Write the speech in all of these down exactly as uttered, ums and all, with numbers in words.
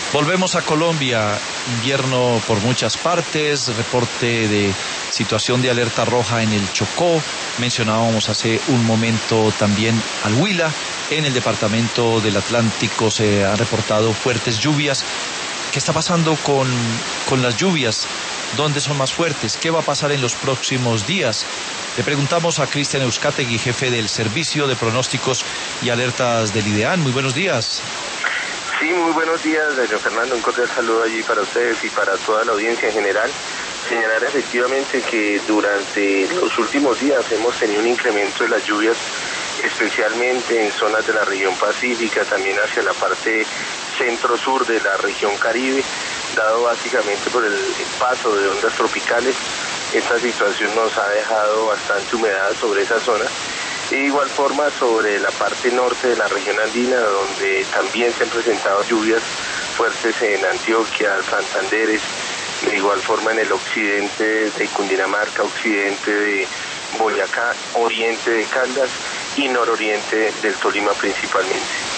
Volvemos a Colombia, invierno por muchas partes, reporte de situación de alerta roja en el Chocó, mencionábamos hace un momento también al Huila, en el departamento del Atlántico se han reportado fuertes lluvias. ¿Qué está pasando con, con las lluvias? ¿Dónde son más fuertes? ¿Qué va a pasar en los próximos días? Le preguntamos a Cristian Euskategi, jefe del Servicio de Pronósticos y Alertas del IDEAN. Muy buenos días. Sí, muy buenos días, don Fernando. Un cordial saludo allí para ustedes y para toda la audiencia en general. Señalar efectivamente que durante los últimos días hemos tenido un incremento de las lluvias, especialmente en zonas de la región pacífica, también hacia la parte centro-sur de la región Caribe, dado básicamente por el paso de ondas tropicales. Esta situación nos ha dejado bastante humedad sobre esa zona. De igual forma sobre la parte norte de la región andina, donde también se han presentado lluvias fuertes en Antioquia, Santanderes, de igual forma en el occidente de Cundinamarca, occidente de Boyacá, oriente de Caldas y nororiente del Tolima principalmente.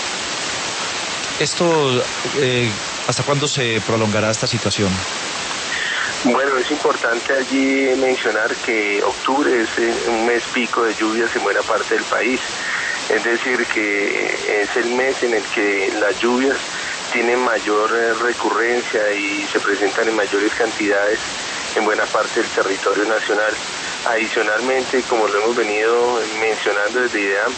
Esto, eh, ¿hasta cuándo se prolongará esta situación? Bueno, es importante allí mencionar que octubre es un mes pico de lluvias en buena parte del país, es decir, que es el mes en el que las lluvias tienen mayor recurrencia y se presentan en mayores cantidades en buena parte del territorio nacional. Adicionalmente, como lo hemos venido mencionando desde IDEAM,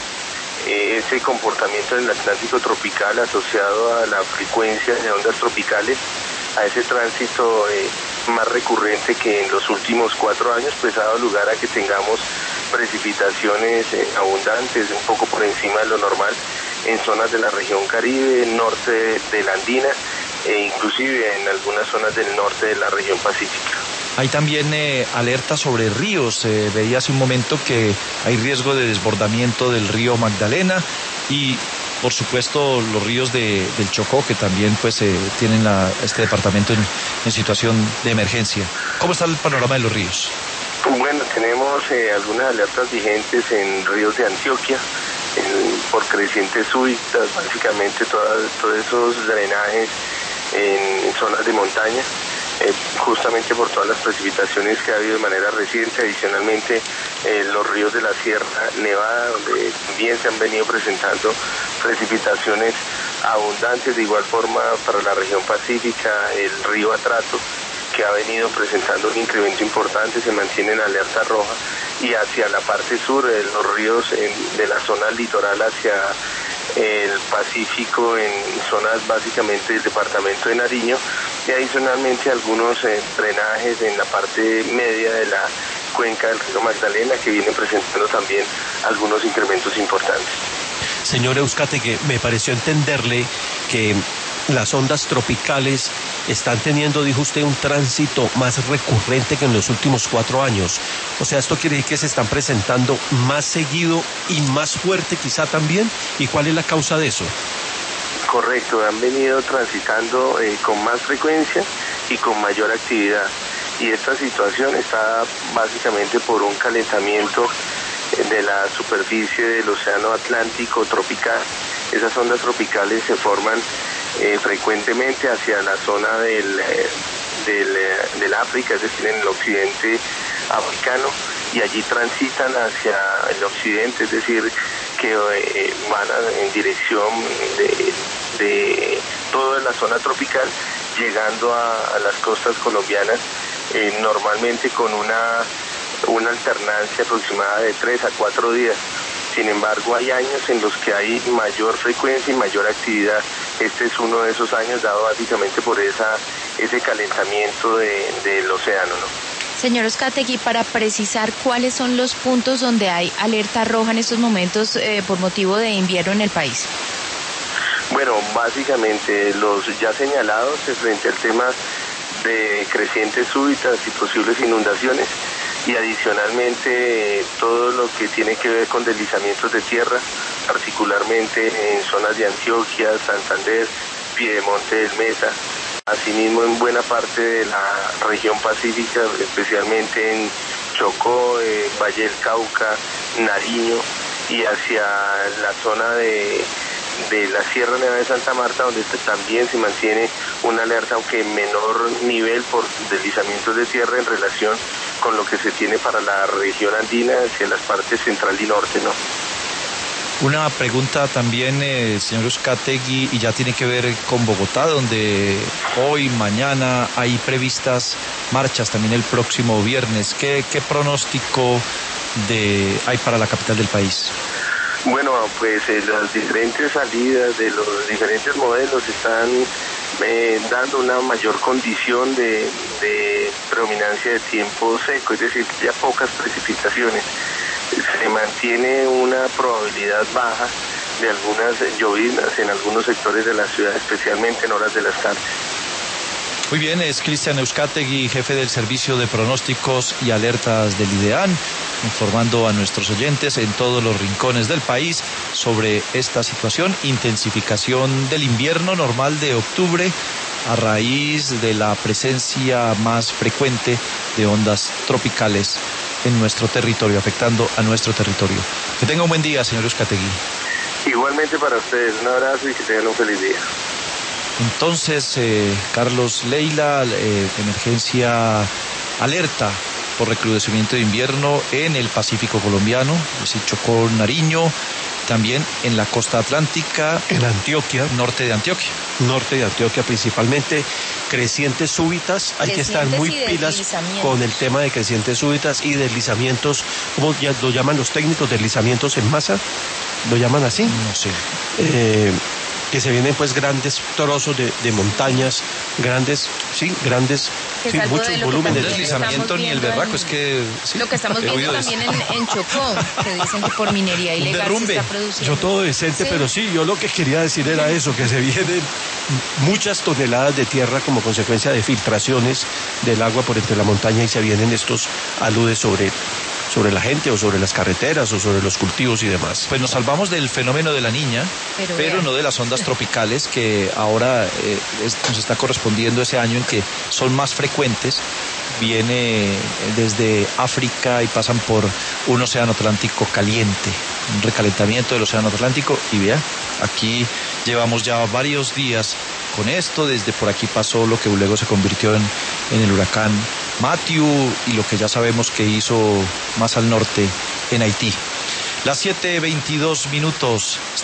ese comportamiento en el Atlántico tropical asociado a la frecuencia de ondas tropicales, a ese tránsito eh, más recurrente que en los últimos cuatro años, pues ha dado lugar a que tengamos precipitaciones eh, abundantes, un poco por encima de lo normal, en zonas de la región Caribe, norte de, de la Andina e inclusive en algunas zonas del norte de la región Pacífica. Hay también eh, alertas sobre ríos. Eh, veía hace un momento que hay riesgo de desbordamiento del río Magdalena y, por supuesto, los ríos de, del Chocó, que también pues eh, tienen la, este departamento en, en situación de emergencia. ¿Cómo está el panorama de los ríos? Bueno, tenemos eh, algunas alertas vigentes en ríos de Antioquia, en, por crecientes súbitas, básicamente todas, todos esos drenajes en, en zonas de montaña. Eh, justamente por todas las precipitaciones que ha habido de manera reciente. Adicionalmente, eh, los ríos de la Sierra Nevada, donde también se han venido presentando precipitaciones abundantes. De igual forma, para la región pacífica, el río Atrato, que ha venido presentando un incremento importante, se mantiene en alerta roja. Y hacia la parte sur, eh, los ríos en, de la zona litoral hacia el Pacífico, en zonas básicamente del departamento de Nariño, y adicionalmente algunos eh, drenajes en la parte media de la cuenca del río Magdalena, que vienen presentando también algunos incrementos importantes. Señor Euskategi, me pareció entenderle que las ondas tropicales están teniendo, dijo usted, un tránsito más recurrente que en los últimos cuatro años. O sea, ¿esto quiere decir que se están presentando más seguido y más fuerte quizá también? ¿Y cuál es la causa de eso? Correcto, han venido transitando eh, con más frecuencia y con mayor actividad. Y esta situación está básicamente por un calentamiento de la superficie del océano Atlántico tropical. Esas ondas tropicales se forman eh, frecuentemente hacia la zona del, eh, del, eh, del África, es decir, en el occidente africano, y allí transitan hacia el occidente, es decir, que eh, van a, en dirección de, de toda la zona tropical, llegando a, a las costas colombianas, eh, normalmente con una, una alternancia aproximada de tres a cuatro días. Sin embargo, hay años en los que hay mayor frecuencia y mayor actividad. Este es uno de esos años dado básicamente por esa, ese calentamiento de, del océano, ¿no? Señor Euskategi, para precisar cuáles son los puntos donde hay alerta roja en estos momentos eh, por motivo de invierno en el país. Bueno, básicamente los ya señalados frente al tema de crecientes súbitas y posibles inundaciones, y adicionalmente todo lo que tiene que ver con deslizamientos de tierra, particularmente en zonas de Antioquia, Santander, Piedemonte del Meta, asimismo en buena parte de la región pacífica, especialmente en Chocó, eh, Valle del Cauca, Nariño, y hacia la zona de de la Sierra Nevada de Santa Marta, donde también se mantiene una alerta, aunque en menor nivel por deslizamientos de tierra en relación con lo que se tiene para la región andina hacia las partes central y norte, ¿no? Una pregunta también, eh, señor Uzcategui, y ya tiene que ver con Bogotá, donde hoy, mañana hay previstas marchas, también el próximo viernes. ¿Qué, qué pronóstico de, hay para la capital del país? Bueno, pues eh, las diferentes salidas de los diferentes modelos están eh, dando una mayor condición de, de predominancia de tiempo seco, es decir, ya pocas precipitaciones. Se mantiene una probabilidad baja de algunas lloviznas en algunos sectores de la ciudad, especialmente en horas de las tardes. Muy bien, es Cristian Uzcategui, jefe del Servicio de Pronósticos y Alertas del IDEAN, informando a nuestros oyentes en todos los rincones del país sobre esta situación, intensificación del invierno normal de octubre a raíz de la presencia más frecuente de ondas tropicales en nuestro territorio, afectando a nuestro territorio. Que tenga un buen día, señor Uzcategui. Igualmente para ustedes, un abrazo y que tengan un feliz día. Entonces, eh, Carlos Leila, eh, emergencia alerta por recrudecimiento de invierno en el Pacífico colombiano, es decir, Chocó, Nariño, también en la costa atlántica, en Antioquia, norte de Antioquia. Norte de Antioquia principalmente, crecientes súbitas, hay que estar muy pilas con el tema de crecientes súbitas y deslizamientos, ¿cómo ya lo llaman los técnicos? Deslizamientos en masa, ¿lo llaman así? No sé. Eh, que se vienen pues grandes trozos de, de montañas, grandes, sí, grandes, sí, muchos volúmenes. El deslizamiento ni el berraco, es que... Sí, lo que estamos viendo también en, en Chocó, que dicen que por minería ilegal se está produciendo. Yo todo decente, sí. Pero sí, yo lo que quería decir era eso, que se vienen muchas toneladas de tierra como consecuencia de filtraciones del agua por entre la montaña y se vienen estos aludes sobre... sobre la gente o sobre las carreteras o sobre los cultivos y demás. Pues nos salvamos del fenómeno de la Niña, pero, pero no de las ondas tropicales que ahora eh, es, nos está correspondiendo ese año en que son más frecuentes. Viene desde África y pasan por un océano Atlántico caliente, un recalentamiento del océano Atlántico, y vea, aquí llevamos ya varios días con esto. Desde por aquí pasó lo que luego se convirtió en, en el huracán Matthew y lo que ya sabemos que hizo más al norte en Haití. Las siete veintidós minutos.